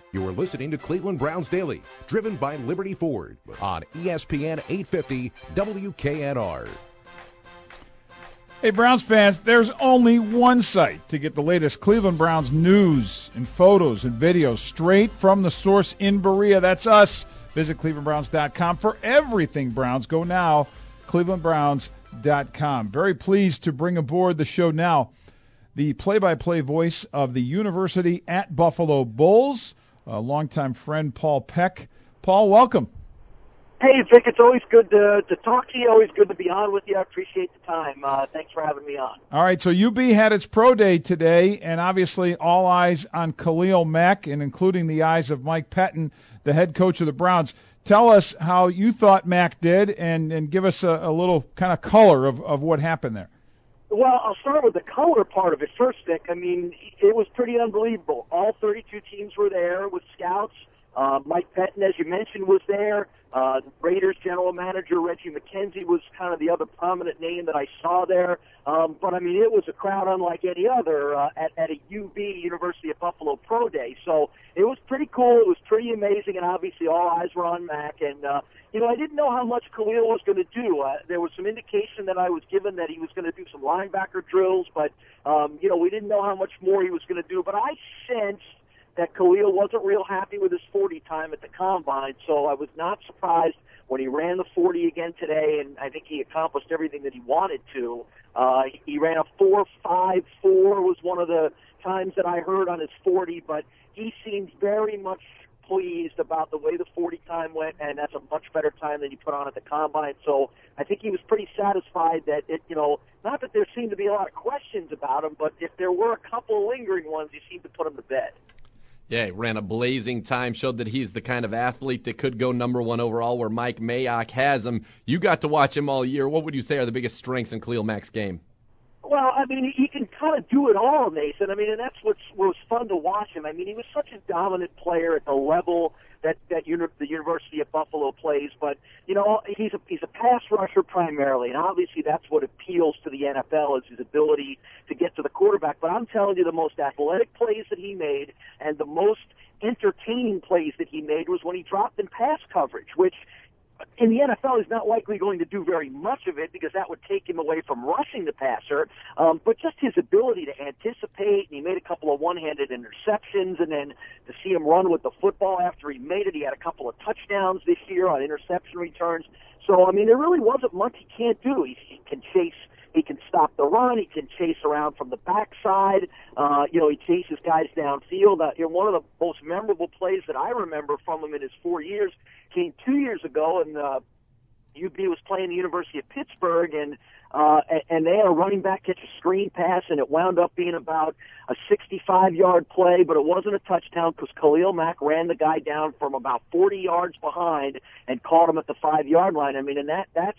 You're listening to Cleveland Browns Daily, driven by Liberty Ford on ESPN 850 WKNR. Hey, Browns fans, there's only one site to get the latest Cleveland Browns news and photos and videos straight from the source in Berea. That's us. Visit clevelandbrowns.com for everything Browns. Go now, clevelandbrowns.com. Very pleased to bring aboard the show now the play-by-play voice of the University at Buffalo Bulls, a longtime friend, Paul Peck. Paul, welcome. Hey, Vic, it's always good to talk to you. Always good to be on with you. I appreciate the time. Thanks for having me on. All right, so UB had its pro day today, and obviously all eyes on Khalil Mack, and including the eyes of Mike Pettine, the head coach of the Browns. Tell us how you thought Mack did, and give us a little kind of color of what happened there. Well, I'll start with the color part of it first, Vic. I mean, it was pretty unbelievable. All 32 teams were there with scouts. Mike Pettine, as you mentioned, was there. The Raiders general manager, Reggie McKenzie, was kind of the other prominent name that I saw there. But, I mean, it was a crowd unlike any other at a UB, University of Buffalo Pro Day. So it was pretty cool. It was pretty amazing, and obviously all eyes were on Mack. And, I didn't know how much Khalil was going to do. There was some indication that I was given that he was going to do some linebacker drills, but, we didn't know how much more he was going to do. But I sensed that Khalil wasn't real happy with his 40 time at the Combine, so I was not surprised when he ran the 40 again today, and I think he accomplished everything that he wanted to. He ran a 4.54 was one of the times that I heard on his 40, but he seemed very much pleased about the way the 40 time went, and that's a much better time than he put on at the Combine. So I think he was pretty satisfied that not that there seemed to be a lot of questions about him, but if there were a couple lingering ones, he seemed to put him to bed. Yeah, he ran a blazing time, showed that he's the kind of athlete that could go number one overall where Mike Mayock has him. You got to watch him all year. What would you say are the biggest strengths in Khalil Mack's game? Well, I mean, he can kind of do it all, Nathan. I mean, and that's what was fun to watch him. I mean, he was such a dominant player at the level that the University of Buffalo plays, but he's a pass rusher primarily, and obviously that's what appeals to the NFL is his ability to get to the quarterback. But I'm telling you, the most athletic plays that he made and the most entertaining plays that he made was when he dropped in pass coverage, which in the NFL, he's not likely going to do very much of it because that would take him away from rushing the passer. But just his ability to anticipate, and he made a couple of one-handed interceptions, and then to see him run with the football after he made it, he had a couple of touchdowns this year on interception returns. So, I mean, there really wasn't much he can't do. He can chase. He can stop the run. He can chase around from the backside. He chases guys downfield. One of the most memorable plays that I remember from him in his 4 years came 2 years ago, and UB was playing the University of Pittsburgh, and they had a running back catch a screen pass, and it wound up being about a 65-yard play, but it wasn't a touchdown because Khalil Mack ran the guy down from about 40 yards behind and caught him at the 5-yard line. I mean, and that's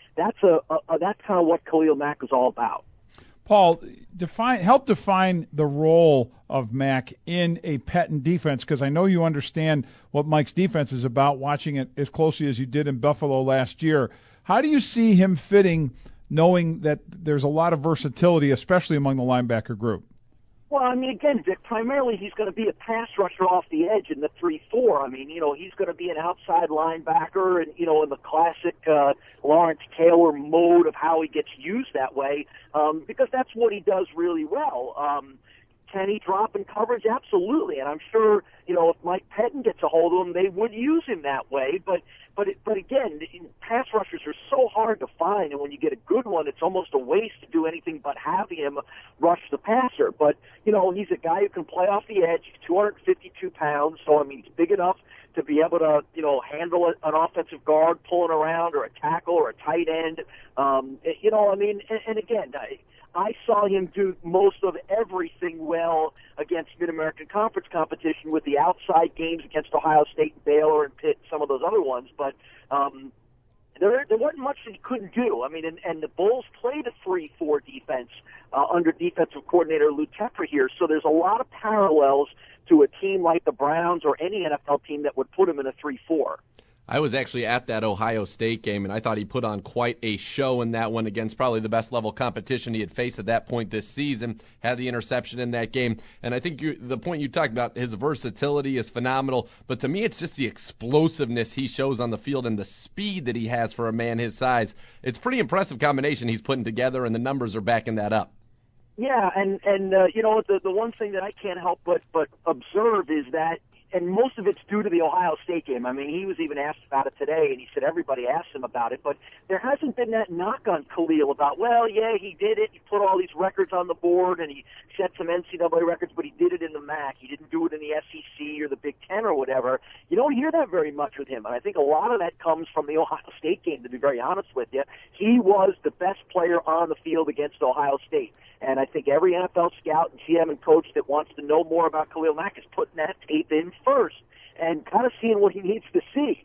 kind of what Khalil Mack was all about. Paul, help define the role of Mack in a Pettine defense, because I know you understand what Mike's defense is about, watching it as closely as you did in Buffalo last year. How do you see him fitting, knowing that there's a lot of versatility, especially among the linebacker group? Well, I mean, again, Vic, primarily he's going to be a pass rusher off the edge in the 3-4. I mean, he's going to be an outside linebacker and, in the classic Lawrence Taylor mode of how he gets used that way, because that's what he does really well. Can he drop in coverage? Absolutely. And I'm sure, if Mike Pettine gets a hold of him, they would use him that way. But again, pass rushers are so hard to find, and when you get a good one, it's almost a waste to do anything but have him rush the passer. But, he's a guy who can play off the edge. He's 252 pounds, so, I mean, he's big enough to be able to, handle an offensive guard pulling around or a tackle or a tight end. And again, I saw him do most of everything well against Mid-American Conference competition with the outside games against Ohio State and Baylor and Pitt, some of those other ones. But there wasn't much that he couldn't do. I mean, and the Bulls played a 3-4 defense under defensive coordinator Lou Tepper here. So there's a lot of parallels to a team like the Browns or any NFL team that would put him in a 3-4. I was actually at that Ohio State game, and I thought he put on quite a show in that one against probably the best level competition he had faced at that point this season. Had the interception in that game, and I think the point you talked about, his versatility is phenomenal, but to me it's just the explosiveness he shows on the field and the speed that he has for a man his size. It's a pretty impressive combination he's putting together, and the numbers are backing that up. Yeah, and you know, the one thing that I can't help but observe is that, and most of it's due to the Ohio State game. I mean, he was even asked about it today, and he said everybody asked him about it, but there hasn't been that knock on Khalil about, well, yeah, he did it, he put all these records on the board, and he set some NCAA records, but he did it in the MAC. He didn't do it in the SEC or the Big Ten or whatever. You don't hear that very much with him, and I think a lot of that comes from the Ohio State game, to be very honest with you. He was the best player on the field against Ohio State. And I think every NFL scout and GM and coach that wants to know more about Khalil Mack is putting that tape in first and kind of seeing what he needs to see.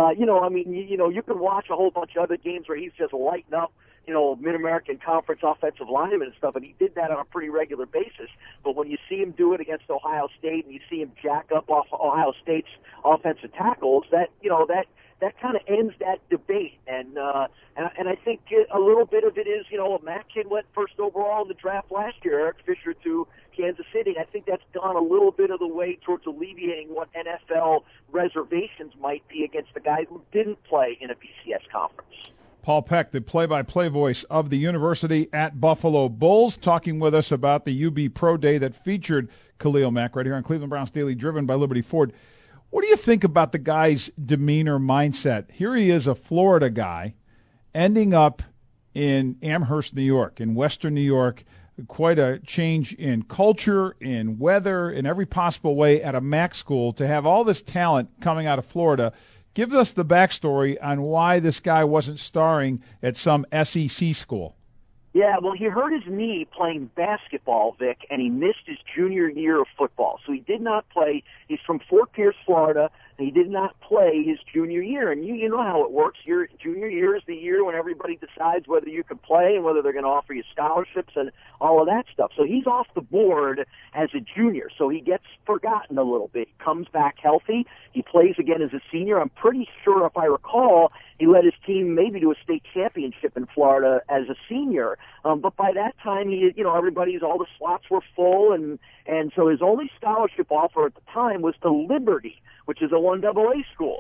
I mean, you can watch a whole bunch of other games where he's just lighting up, Mid-American Conference offensive linemen and stuff, and he did that on a pretty regular basis. But when you see him do it against Ohio State and you see him jack up off Ohio State's offensive tackles, that kind of ends that debate. And I think a little bit of it is, Matt Kid went first overall in the draft last year, Eric Fisher to Kansas City. I think that's gone a little bit of the way towards alleviating what NFL reservations might be against the guy who didn't play in a BCS conference. Paul Peck, the play-by-play voice of the University at Buffalo Bulls, talking with us about the UB Pro Day that featured Khalil Mack right here on Cleveland Browns Daily, driven by Liberty Ford. What do you think about the guy's demeanor mindset? Here he is, a Florida guy, ending up in Amherst, New York, in Western New York. Quite a change in culture, in weather, in every possible way at a MAC school to have all this talent coming out of Florida. Give us the backstory on why this guy wasn't starring at some SEC school. Yeah, well, he hurt his knee playing basketball, Vic, and he missed his junior year of football. So he did not play. He's from Fort Pierce, Florida, and he did not play his junior year. And you know how it works. Your junior year is the year when everybody decides whether you can play and whether they're going to offer you scholarships and all of that stuff. So he's off the board as a junior. So he gets forgotten a little bit. He comes back healthy. He plays again as a senior. I'm pretty sure, if I recall, he led his team maybe to a state championship in Florida as a senior. But by that time, all the slots were full, and so his only scholarship offer at the time was to Liberty, which is a 1AA school.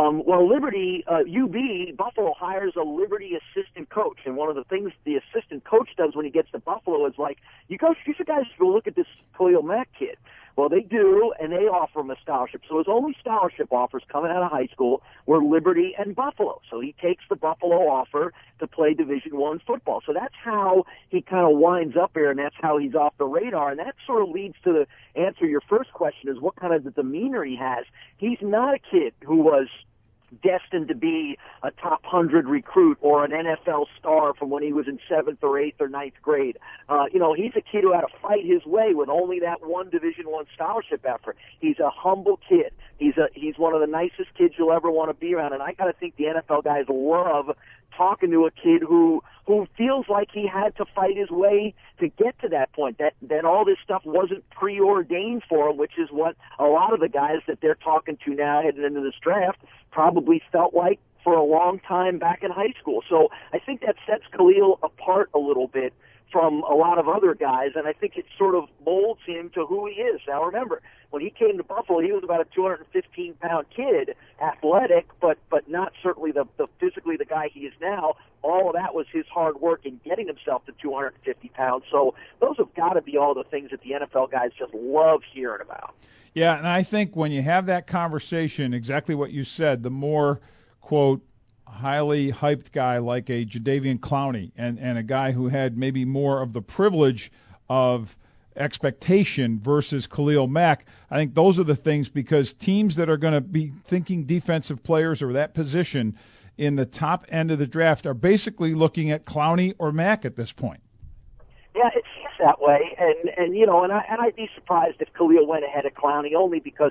Liberty, UB, Buffalo hires a Liberty assistant coach, and one of the things the assistant coach does when he gets to Buffalo is like, you should guys go look at this Khalil Mack kid. Well, they do, and they offer him a scholarship. So his only scholarship offers coming out of high school were Liberty and Buffalo. So he takes the Buffalo offer to play Division I football. So that's how he kind of winds up here, and that's how he's off the radar. And that sort of leads to the answer your first question is what kind of the demeanor he has. He's not a kid who was destined to be a top 100 recruit or an NFL star from when he was in 7th or 8th or 9th grade. He's a kid who had to fight his way with only that one Division I scholarship effort. He's a humble kid. He's one of the nicest kids you'll ever want to be around, and I got to think the NFL guys love talking to a kid who feels like he had to fight his way to get to that point, that all this stuff wasn't preordained for him, which is what a lot of the guys that they're talking to now heading into this draft probably felt like for a long time back in high school. So I think that sets Khalil apart a little bit from a lot of other guys, and I think it sort of molds him to who he is. Now remember, when he came to Buffalo, he was about a 215-pound kid, athletic, but not certainly the physically the guy he is now. All of that was his hard work in getting himself to 250 pounds. So those have got to be all the things that the NFL guys just love hearing about. Yeah, and I think when you have that conversation, exactly what you said, the more, quote, highly hyped guy like a Jadeveon Clowney and a guy who had maybe more of the privilege of expectation versus Khalil Mack, I think those are the things, because teams that are going to be thinking defensive players or that position in the top end of the draft are basically looking at Clowney or Mack at this point. Yeah, it seems that way, and I'd be surprised if Khalil went ahead of Clowney, only because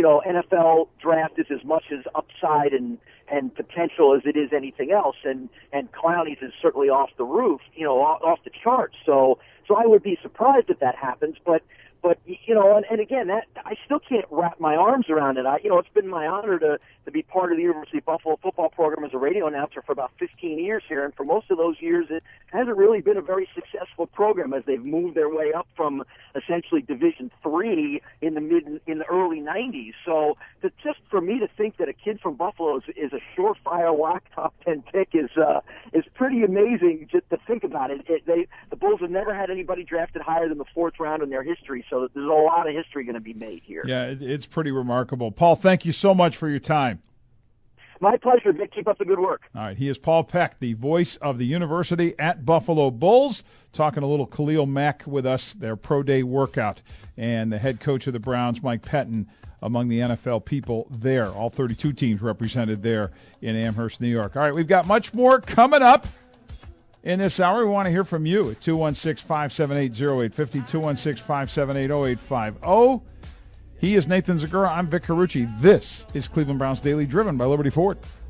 NFL draft is as much as upside and potential as it is anything else, and Clowney's is certainly off the roof, off the charts. So I would be surprised if that happens, but But and again, that I still can't wrap my arms around it. It's been my honor to be part of the University of Buffalo football program as a radio announcer for about 15 years here, and for most of those years, it hasn't really been a very successful program as they've moved their way up from essentially Division III in the early 90s. So just for me to think that a kid from Buffalo is a surefire lock top 10 pick is pretty amazing just to think about it. The Bulls have never had anybody drafted higher than the 4th round in their history, so there's a lot of history going to be made here. Yeah, it's pretty remarkable. Paul, thank you so much for your time. My pleasure, Vic. Keep up the good work. All right, he is Paul Peck, the voice of the University at Buffalo Bulls, talking a little Khalil Mack with us, their pro day workout, and the head coach of the Browns, Mike Pettine, among the NFL people there. All 32 teams represented there in Amherst, New York. All right, we've got much more coming up in this hour. We want to hear from you at 216-578-0850, 216-578-0850. He is Nathan Zagura. I'm Vic Carucci. This is Cleveland Browns Daily, driven by Liberty Ford.